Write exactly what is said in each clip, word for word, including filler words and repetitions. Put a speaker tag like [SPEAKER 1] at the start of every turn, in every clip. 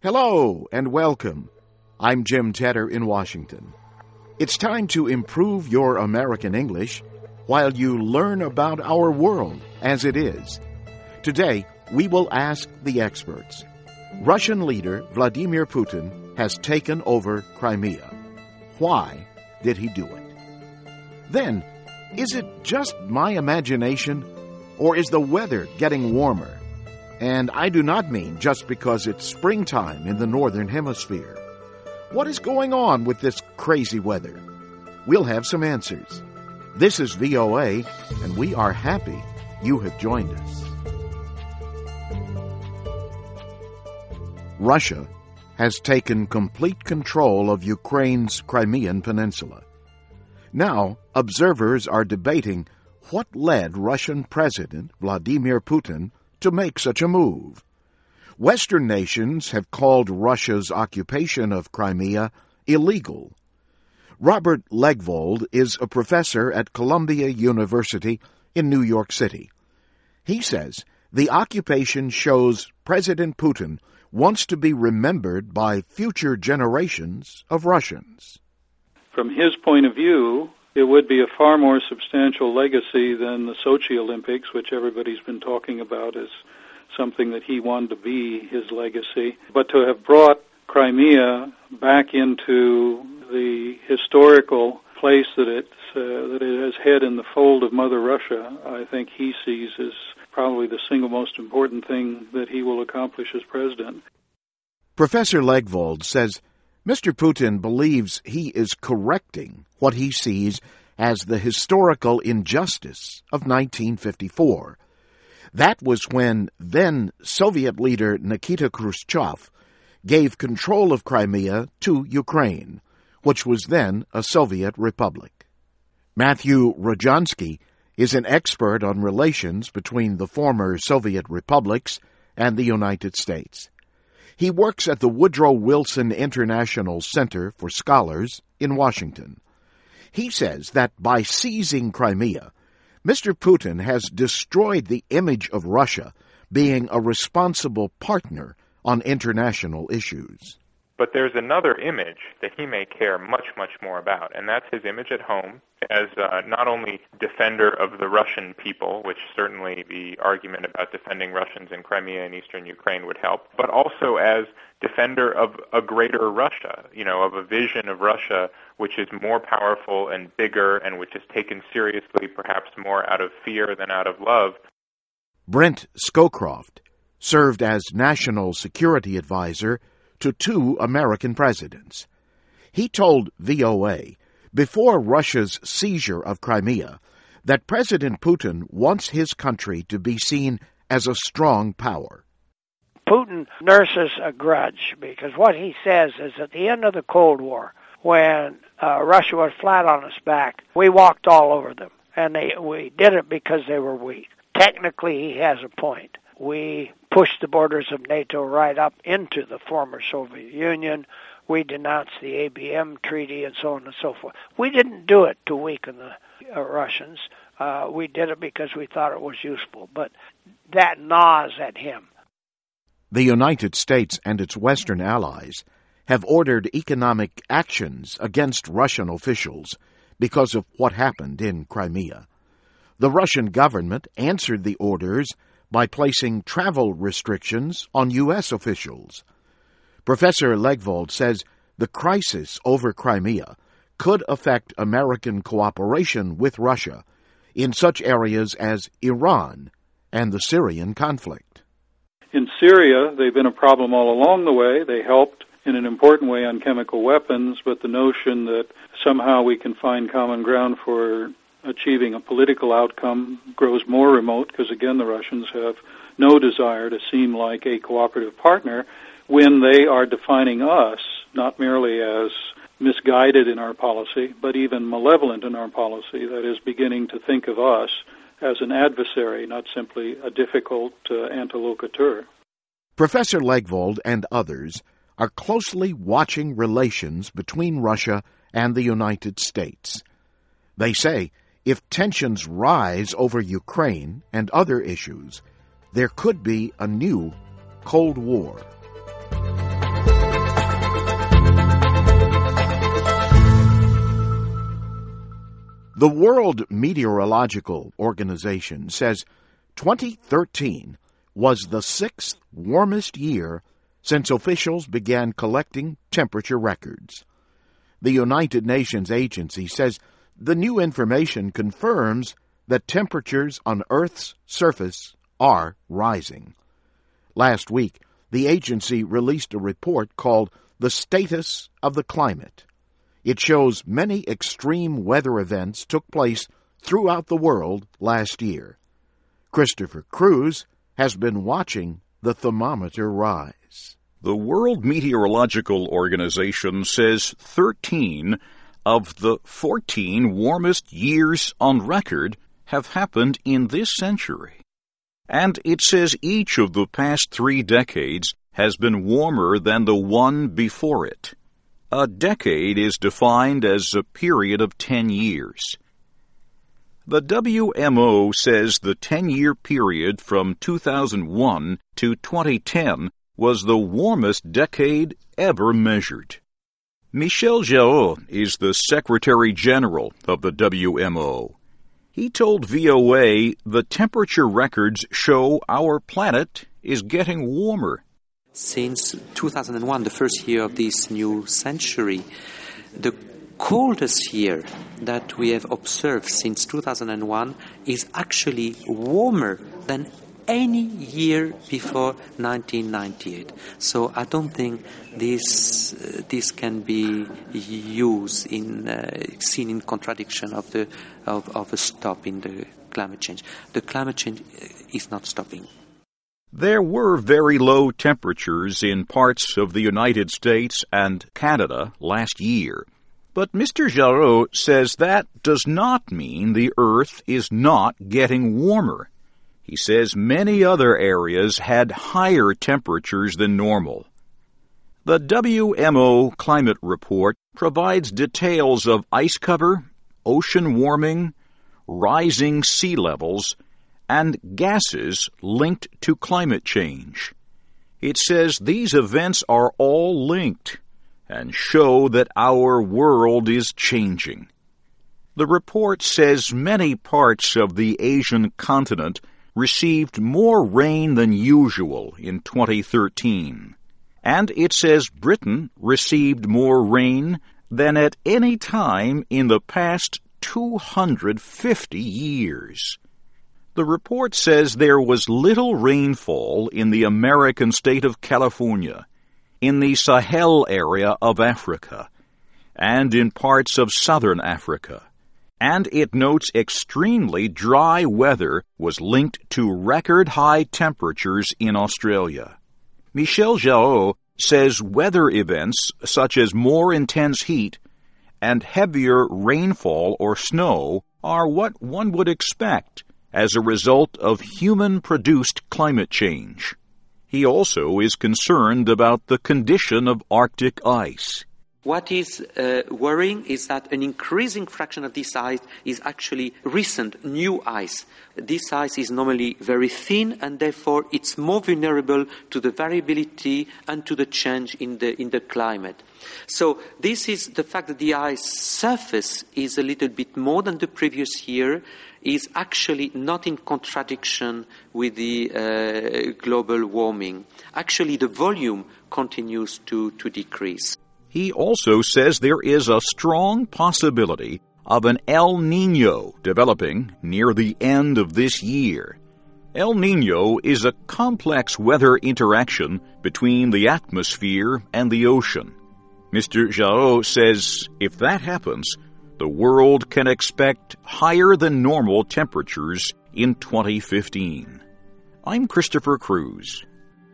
[SPEAKER 1] Hello and welcome. I'm Jim Tedder in Washington. It's time to improve your American English while you learn about our world as it is. Today, we will ask the experts. Russian leader Vladimir Putin has taken over Crimea. Why did he do it? Then, is it just my imagination, or is the weather getting warmer? And I do not mean just because it's springtime in the Northern Hemisphere. What is going on with this crazy weather? We'll have some answers. This is V O A, and we are happy you have joined us. Russia has taken complete control of Ukraine's Crimean Peninsula. Now, observers are debating what led Russian President Vladimir Putin to make such a move. Western nations have called Russia's occupation of Crimea illegal. Robert Legvold is a professor at Columbia University in New York City. He says the occupation shows President Putin wants to be remembered by future generations of Russians.
[SPEAKER 2] From his point of view, it would be a far more substantial legacy than the Sochi Olympics, which everybody's been talking about as something that he wanted to be his legacy. But to have brought Crimea back into the historical place that it uh, that it has had in the fold of Mother Russia, I think he sees as probably the single most important thing that he will accomplish as president.
[SPEAKER 1] Professor Legvold says Mister Putin believes he is correcting what he sees as the historical injustice of nineteen fifty-four. That was when then Soviet leader Nikita Khrushchev gave control of Crimea to Ukraine, which was then a Soviet republic. Matthew Rojansky is an expert on relations between the former Soviet republics and the United States. He works at the Woodrow Wilson International Center for Scholars in Washington. He says that by seizing Crimea, Mister Putin has destroyed the image of Russia being a responsible partner on international issues.
[SPEAKER 3] But there's another image that he may care much, much more about, and that's his image at home as uh, not only defender of the Russian people, which certainly the argument about defending Russians in Crimea and eastern Ukraine would help, but also as defender of a greater Russia, you know, of a vision of Russia which is more powerful and bigger and which is taken seriously perhaps more out of fear than out of love.
[SPEAKER 1] Brent Scowcroft served as National Security Advisor to two American presidents. He told V O A, before Russia's seizure of Crimea, that President Putin wants his country to be seen as a strong power.
[SPEAKER 4] Putin nurses a grudge because what he says is at the end of the Cold War, when uh, Russia was flat on its back, we walked all over them, and they, we did it because they were weak. Technically, he has a point. We pushed the borders of NATO right up into the former Soviet Union. We denounced the A B M Treaty and so on and so forth. We didn't do it to weaken the uh, Russians. Uh, we did it because we thought it was useful. But that gnaws at him.
[SPEAKER 1] The United States and its Western allies have ordered economic actions against Russian officials because of what happened in Crimea. The Russian government answered the orders by placing travel restrictions on U S officials. Professor Legvold says the crisis over Crimea could affect American cooperation with Russia in such areas as Iran and the Syrian conflict.
[SPEAKER 2] In Syria, they've been a problem all along the way. They helped in an important way on chemical weapons, but the notion that somehow we can find common ground for achieving a political outcome grows more remote because, again, the Russians have no desire to seem like a cooperative partner when they are defining us not merely as misguided in our policy, but even malevolent in our policy, that is, beginning to think of us as an adversary, not simply a difficult uh, interlocutor.
[SPEAKER 1] Professor Legvold and others are closely watching relations between Russia and the United States. They say if tensions rise over Ukraine and other issues, there could be a new Cold War. The World Meteorological Organization says twenty thirteen was the sixth warmest year since officials began collecting temperature records. The United Nations agency says the new information confirms that temperatures on Earth's surface are rising. Last week, the agency released a report called The Status of the Climate. It shows many extreme weather events took place throughout the world last year. Christopher Cruz has been watching the thermometer rise.
[SPEAKER 5] The World Meteorological Organization says thirteen of the fourteen warmest years on record have happened in this century. And it says each of the past three decades has been warmer than the one before it. A decade is defined as a period of ten years. The W M O says the ten-year period from two thousand one to twenty ten was the warmest decade ever measured. Michel Jarraud is the Secretary General of the W M O. He told V O A the temperature records show our planet is getting warmer.
[SPEAKER 6] Since two thousand one, the first year of this new century, the coldest year that we have observed since two thousand one is actually warmer than any year before nineteen ninety-eight. So I don't think this uh, this can be used in uh, seen in contradiction of the of, of a stop in the climate change. The climate change is not stopping.
[SPEAKER 5] There were very low temperatures in parts of the United States and Canada last year. But Mister Jarraud says that does not mean the Earth is not getting warmer. He says many other areas had higher temperatures than normal. The W M O Climate Report provides details of ice cover, ocean warming, rising sea levels, and gases linked to climate change. It says these events are all linked and show that our world is changing. The report says many parts of the Asian continent received more rain than usual in twenty thirteen. And it says Britain received more rain than at any time in the past two hundred fifty years. The report says there was little rainfall in the American state of California, in the Sahel area of Africa, and in parts of southern Africa. And it notes extremely dry weather was linked to record-high temperatures in Australia. Michel Jarraud says weather events such as more intense heat and heavier rainfall or snow are what one would expect as a result of human-produced climate change. He also is concerned about the condition of Arctic ice.
[SPEAKER 6] What is uh, worrying is that an increasing fraction of this ice is actually recent, new ice. This ice is normally very thin, and therefore it's more vulnerable to the variability and to the change in the in the climate. So this is the fact that the ice surface is a little bit more than the previous year is actually not in contradiction with the uh, global warming. Actually, the volume continues to, to decrease.
[SPEAKER 5] He also says there is a strong possibility of an El Niño developing near the end of this year. El Niño is a complex weather interaction between the atmosphere and the ocean. Mister Jarraud says if that happens, the world can expect higher than normal temperatures in twenty fifteen. I'm Christopher Cruz.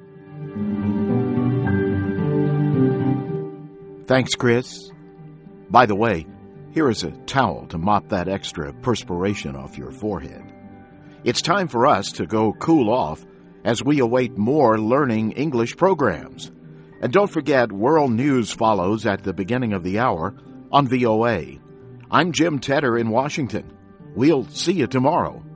[SPEAKER 1] Thanks, Chris. By the way, here is a towel to mop that extra perspiration off your forehead. It's time for us to go cool off as we await more learning English programs. And don't forget, World News follows at the beginning of the hour on V O A. I'm Jim Tedder in Washington. We'll see you tomorrow.